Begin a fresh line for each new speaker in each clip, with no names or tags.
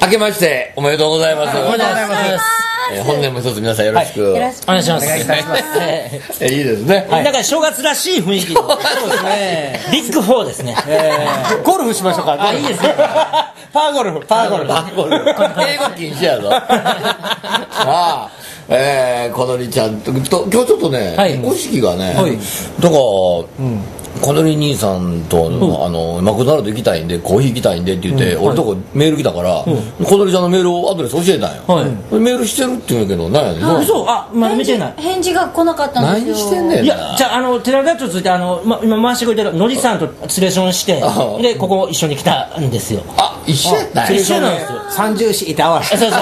明けましておめでとうございます。
おめでとうございます。
本年も一つ皆さんよろしく、
お願いします。
いいですね。
なんか正月らしい雰囲気のそうですね。ビッグ4ですね。
ゴルフしましょうか。
あ、いいですね。
パーゴルフ。
英語禁止やぞ。小鳥ちゃんと今日ちょっとね、お式がね、だから小鳥兄さんとマクドナルド行きたいんでコーヒー行きたいんでって言って俺のとこメール来たから小鳥ちゃんのメールアドレス教えたんよ。メールしてるって言うんやけど何やねん。
嘘。あ、まだ見てない。
返事が来なかったんですよ。
何してんねん。
いや、じゃあ寺田とついて今回してくれてるのりさんとツレションしてでここ一緒に来たんですよ。
あ、一緒やったん。
一緒なんですよ。
三重視いて合わせ。
そうそう。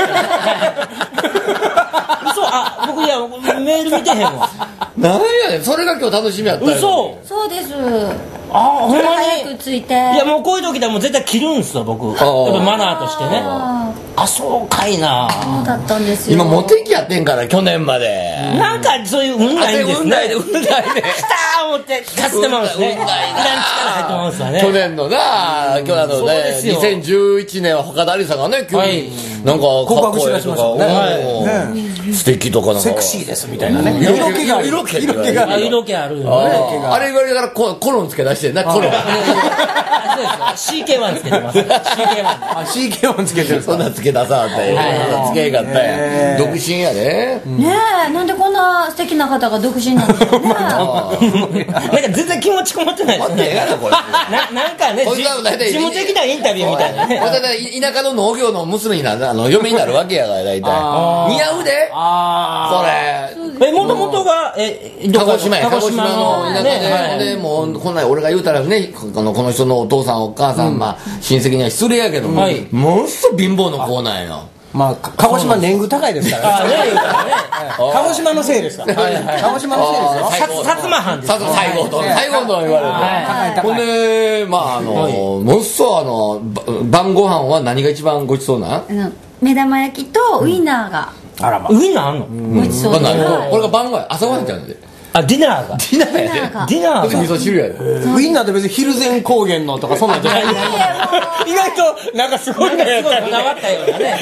嘘。あ、僕いやメール見てへんわ。
何やねん。それが今日楽しみやったよ。
嘘。
そうです。
あ、ほんまに
早く着いて。い
やもうこういう時でもう絶対切るんすよ僕。やっぱマナーとしてね。あ、そうかいな。
そうだったんですよ。
今モテ期やってんから去年まで。
なんかそういう運ないんですね。
運ないで。
来たー思ってかすってまうんですね。いらん力入ってまうんすわね。
去年のな、今日2011年は岡田有さんがね急になんか
告白しだしましたね。
素敵とかなんか
セクシーですみたいなね。
色気がある。
色気あるよね。
あれ言われたからコロンつけ出してんな。コロン。
そうです。CK1 つけてます。
CK1 つけてる。
そんなつけ出さってつけへんかったやん。独身やで。
ねえ、なんでこんな素敵な方が独身なんですかね。
なんか全然気持ちこもってないですね。なんかね、事務的なインタビューみたいなね。
田舎の農業の娘になる嫁になるわけやから大体。似合うで。それ。
もともとが
鹿児島の田舎でもうこんな俺が言うたらねこの人のお父さんお母さん親戚には失礼やけどものすごい貧乏の子なんよ。
まあ鹿児島年貢高いですからね。鹿児島のせいですから。鹿児島のせいですよ。
薩摩藩です。
西郷と言われて。ほんでものすごい晩ご飯は何が一番ごちそうな？
目玉焼きとウインナーが。
あらま。ウインナーあんの？
ごちそうで。
これが晩ご飯朝ごはんちゃうんで。
あ、ディナーが。
ディナーやで。
ディナーが。
味噌汁やで。
ウインナーって別に蒜山高原のとかそんなんじゃない。意外となんかすごいのやったり。
こだわったようなね。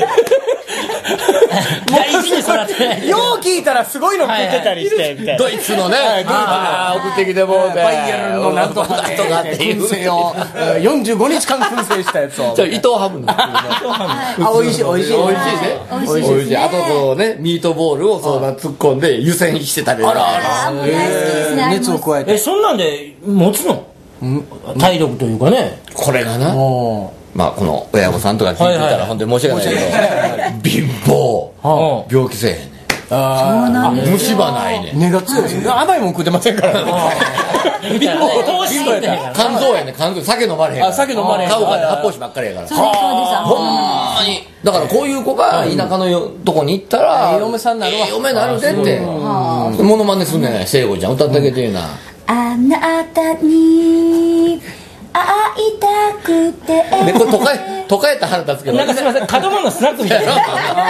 大事に育てない。
よう聞いたらすごいの食ってたりしてみたいな。
ドイツのね、送ってきてもうて。
バイエルンのなんとかって燻製を45日間燻製したやつを。
伊藤ハムの。
美味しい。美味しいね。
美味しい。あとこうね、ミートボールをそのまま突っ込んで湯煎してたり。
熱を加えて。
そんなんで持つの？体力というかね。
これがな。まあこの親御さんとか聞いてたら本当に申し訳ないけど貧乏病気せえへんねん。
そうなんですよ。
虫歯ないねん。
根が強いですね。甘いもん食ってませんからね。
貧乏糖質やから。
肝臓やねん。肝臓酒飲まれへんから。
酒飲まれへん。
買うから発泡酒ばっかりやから。
そうです。
ほんまに。だからこういう子が田舎のとこに行ったら
嫁さんになるわ。
嫁なるでってモノマネすんねん。聖子ちゃん歌ってあげてえな。
あなたに会いたくて。
これ都会やったら腹立つけど。
なんかすみません、門真のスナックみたいな。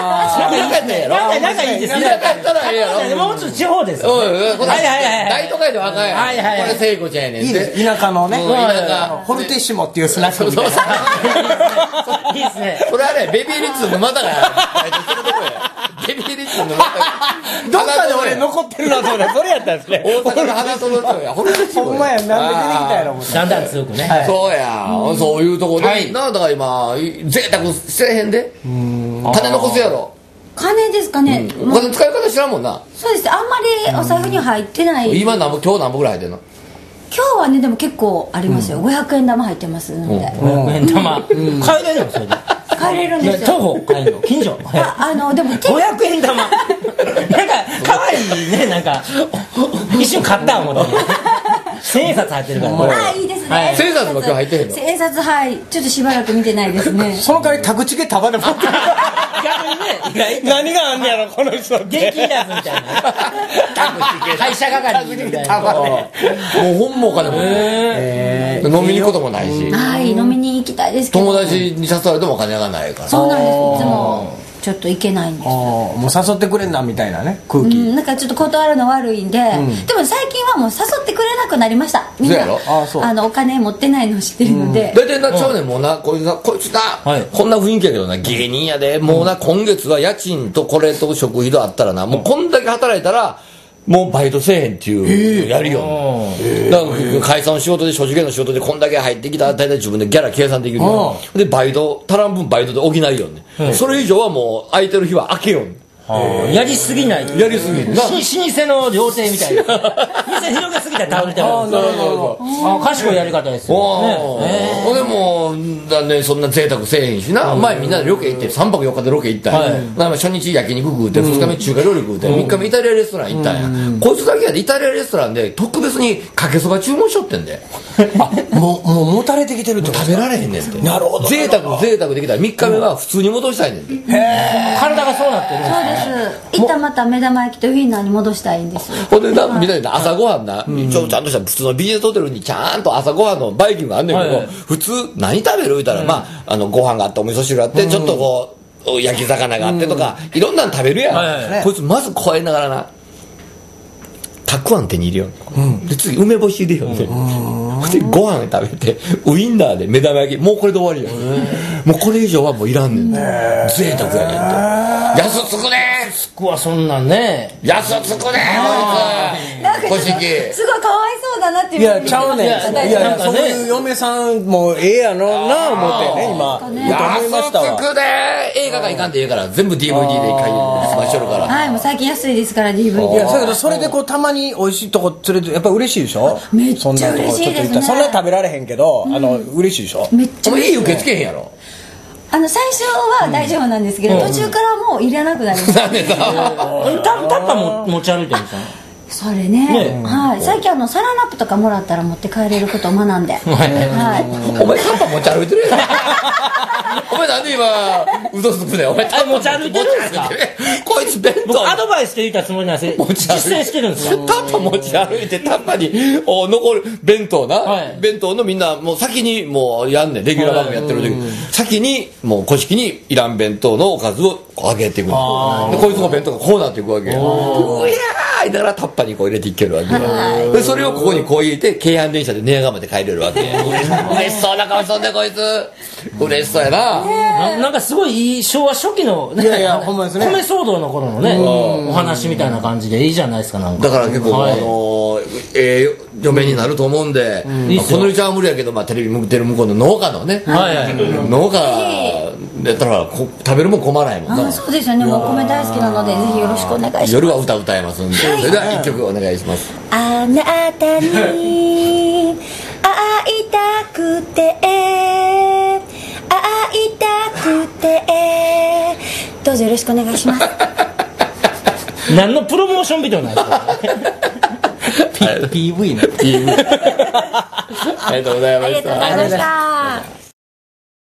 なんかいいですね。
田舎やったらええやろ。
もうちょっと地方です。
大都会で若い。これ聖子ちゃんやねん。
いいです。田舎のね。ホルテッシモっていうスナックみたいな。
いいですね。
それはねベビーリッツ沼田がベビーリッツ沼田。
どっかで俺残ってるなそれ。それやったんですね。
大阪の花園町や。ホルテッシモ。
ほんまや。なんで出てきたやろ。
だんだん強くね。
そうや。そういうとこでな。だから今贅沢せえへんで。金残すやろ。
金ですかね。
お金使い方知らんもんな。
そうです。あんまりお財布に入ってない。
今今日何本ぐらい入ってんの？
今日はねでも結構ありますよ。500円玉入ってますので。
500円玉。買えれるのそれで。
買えれるんですよ。
徒歩買えるの？近所？
でも
500円玉。なんか可愛いね。なんか一瞬買った思って。千円札入ってるから。
いいですね。
千円札も今日入ってへんの？
千円札ちょっとしばらく見てないですね。
その代わりタクチケ束で持ってる。
逆にね。
何があんねやろこの人って。
現金やつみたいな。会社係みたいな。
もう本もお金も飲みに行くこともないし。
はい、飲みに行きたいですけど。
友達に誘われてもお金がないから。
そうなんです。いつもちょっと行けないんです。
もう誘ってくれんなみたいなね空気、
なんかちょっと断るの悪いんで、でも最近はもう誘ってくれなくなりました。みんなお金持ってないの知ってるので、
大体なっちゃうねん。もうなこいつな、こんな雰囲気やけどな、芸人やで、もうな今月は家賃とこれと食費とあったらな、もうこんだけ働いたらもうバイトせえへんっていうやるよ、だから解散の仕事で所持権の仕事でこんだけ入ってきたら大体自分でギャラ計算できるよ、でバイト足らん分バイトで補いよね、それ以上はもう空いてる日は空けよんね。
やりすぎない。
やりすぎ
老舗の料亭みたいな。店広げすぎたら倒れてます。賢いやり方ですよ。
でもだね、そんな贅沢せえへんしな。前みんなでロケ行って3泊4日でロケ行ったんや。初日焼肉食うて2日目中華料理食うて3日目イタリアレストラン行ったんや。こいつだけやでイタリアレストランで特別にかけそば注文しとってんで。
もうもたれてきてるって
食べられへんねんって。
なるほど。
贅沢できたら3日目は普通に戻したいねんて。
体がそうなってるんですね。
一旦また目玉焼きとウインナーに戻したいんです。
ほんでな、みんなで朝ごはんな、ちゃんとした普通のビジネスホテルにちゃんと朝ごはんのバイキングあんねんけど、普通何食べる言うたら、ご飯があってお味噌汁があって、ちょっとこう焼き魚があってとか、いろんなの食べるやん。こいつまずこうやりながらな、たくあん手に入れよう、で次梅干し入れよう、でご飯食べてウインナーで目玉焼き、もうこれで終わりや、もうこれ以上はもういらんねん、贅沢やねんって。安つくね
つくわ、そんなんね。
安つくねこいつ。
すごいかわいそうだなっていう。
いやちゃうねん。いやそういう嫁さんもええやろな思ってね今。
安つくね。映画がいかんでいいから全部 DVD で買い済ましとるから。
はい、もう最近安いですから DVD。
いやだけどそれでこうたまに美味しいとこ連れてやっぱ嬉しいでしょ。
めっちゃ嬉しいですね。
そんな食べられへんけど嬉しいでしょ。
めっちゃ嬉しい。
いい受け付けへんやろ。
最初は大丈夫なんですけど、途中からもういらなくなりました。
なんでだ。
タッパー持ち歩いてるんですよ。
それね、はい、最近サランラップとかもらったら持って帰れることを学んで、
お前タッパー持ち歩いてるやん。お前なんで今嘘つくねん。お前タッパー
持ち歩いてるんですか。
こいつ弁当
僕アドバイスで言ったつもりなんですけど実践してるんですよ。
タッパー持ち歩いてタッパーに残る弁当な、弁当のみんなもう先にもうやんねん。レギュラー番組やってる時先にもう古式にいらん弁当のおかずを上げていくでこいつの弁当がこうなっていくわけよ。うやーだからタッパーにこう入れていけるわけよ。でそれをここにこう入れて京阪電車で寝屋川まで帰れるわけ。嬉しそうな顔しとんでこいつ。嬉しそうやな。
なんかすごいいい昭和初期のね、
ほんまですね。
米騒動の頃のねお話みたいな感じでいいじゃないですか。なんか
だから結構嫁になると思うんで、このりちゃんは無理やけどテレビ向てる向こうの農家のね、農家だったら食べるもん困らないもんな。
そうですよね。もうお米大好きなのでぜひよろしくお願いします。
夜は歌えますんで、それでは1曲お願いします。
あなたに会いたくて会いたくてどうぞよろしくお願いします。
何のプロモーションビデオなんですか。
PV ね。
ありがとうございました。
ありがとうございました。